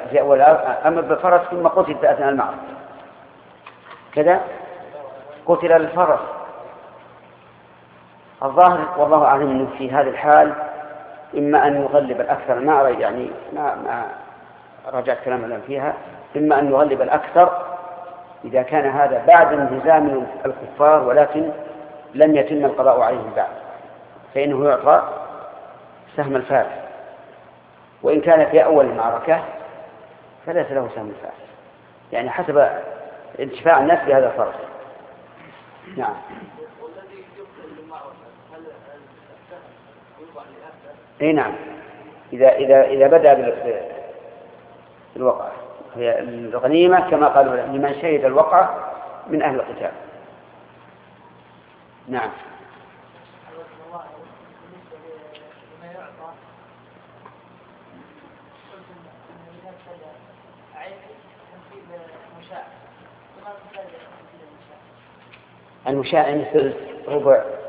في أول أمر بالفرس ثم قتل في أثناء المعركة كذا، قتل الفرس. الظاهر والله أعلم أنه في هذه الحال إما أن يغلب الأكثر، ما رجعت كلام الآن فيها، إما أن يغلب الأكثر إذا كان هذا بعد انهزام الكفار ولكن لم يتم القضاء عليهم بعد، فإنه يعطى سهم الفارس، وإن كان في أول المعركة فليس له سهم الفارس، يعني حسب انتفاع الناس بهذا الفرس. نعم. اي نعم، إذا بدأ بالوقعة، هي الغنيمة كما قالوا لمن شهد الوقعة من أهل القتال. نعم. المشاع يعني ثلث ربع